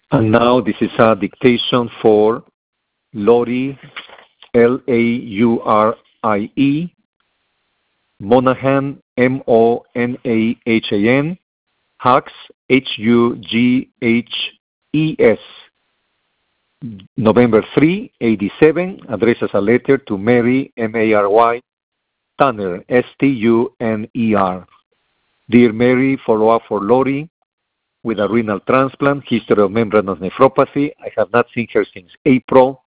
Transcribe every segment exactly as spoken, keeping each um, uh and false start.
And now this is a dictation for Laurie, L A U R I E, Monahan, M O N A H A N, Hughes, H U G H E S, November third, eighty-seven, addresses a letter to Mary, M A R Y, Tanner, S T U N E R. Dear Mary, follow-up for Laurie with a renal transplant, history of membranous nephropathy. I have not seen her since April.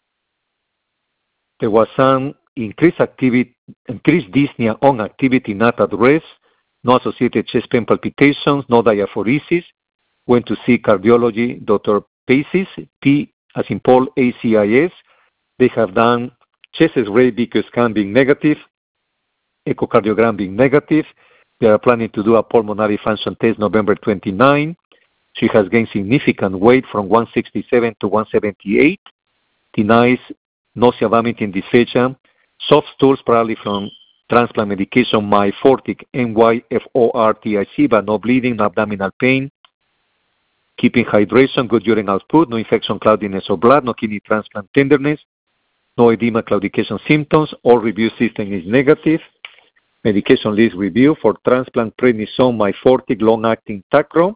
There was some increased activity, increased dyspnea on activity, not at rest, no associated chest pain palpitations, no diaphoresis. Went to see cardiology, Doctor Pacis, P as in Paul, A C I S. They have done chest X-ray because scan being negative, echocardiogram being negative. They are planning to do a pulmonary function test November twenty-ninth. She has gained significant weight from one sixty-seven to one seventy-eight. Denies nausea, vomiting, dysphagia. Soft stools, probably from transplant medication, Myfortic, N Y F O R T I C, but no bleeding, no abdominal pain. Keeping hydration, good urine output, no infection, cloudiness of blood, no kidney transplant tenderness, no edema, claudication symptoms. All review system is negative. Medication list review for transplant prednisone, Myfortic, long-acting Tacro.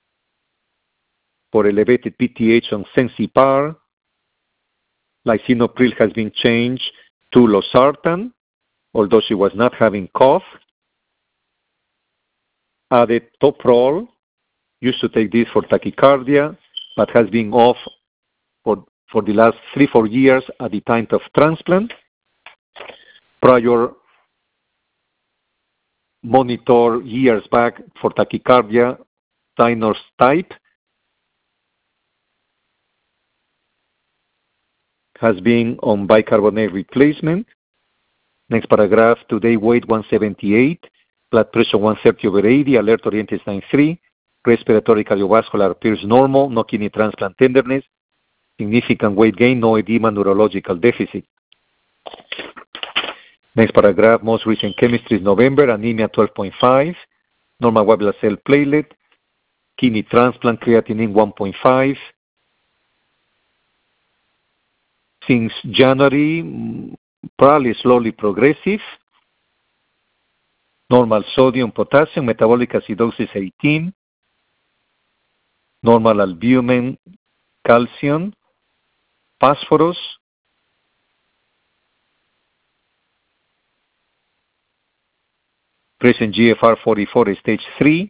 For elevated P T H on Sensipar. Lisinopril has been changed to losartan, although she was not having cough. Added Toprol, used to take this for tachycardia, but has been off for, for the last three, four years at the time of transplant. Prior monitor years back for tachycardia, Tynor's type, has been on bicarbonate replacement. Next paragraph, today weight one seventy-eight, blood pressure one thirty over eighty, alert oriented sign three, respiratory cardiovascular appears normal, no kidney transplant tenderness, significant weight gain, no edema, neurological deficit. Next paragraph, most recent chemistry is November, anemia twelve point five, normal white blood cell platelet, kidney transplant, creatinine one point five. Since January, probably slowly progressive. Normal sodium, potassium, metabolic acidosis eighteen. Normal albumin, calcium, phosphorus. Present G F R forty-four, stage three.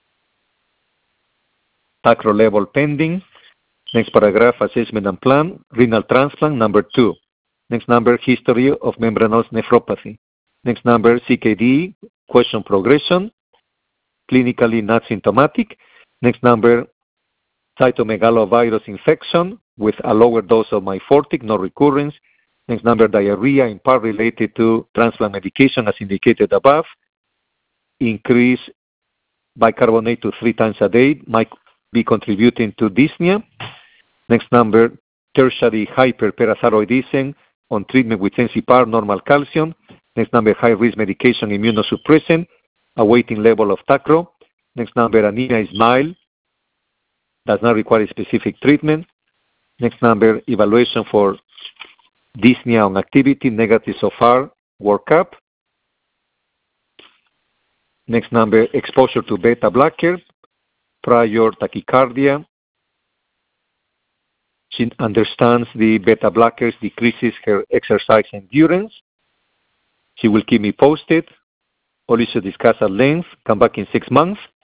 Tacro level pending. Next paragraph, assessment and plan, renal transplant, number two. Next number, history of membranous nephropathy. Next number, C K D, question progression, clinically not symptomatic. Next number, cytomegalovirus infection with a lower dose of Myfortic, no recurrence. Next number, diarrhea in part related to transplant medication as indicated above. Increase bicarbonate to three times a day might be contributing to dyspnea. Next number, tertiary hyperparathyroidism on treatment with Sensipar, normal calcium. Next number, high-risk medication, immunosuppressant, awaiting level of Tacro. Next number, anemia is mild, does not require specific treatment. Next number, evaluation for dyspnea on activity, negative so far, workup. Next number, exposure to beta blocker, prior tachycardia. She understands the beta blockers decreases her exercise endurance. She will keep me posted. All issues discussed at length. Come back in six months.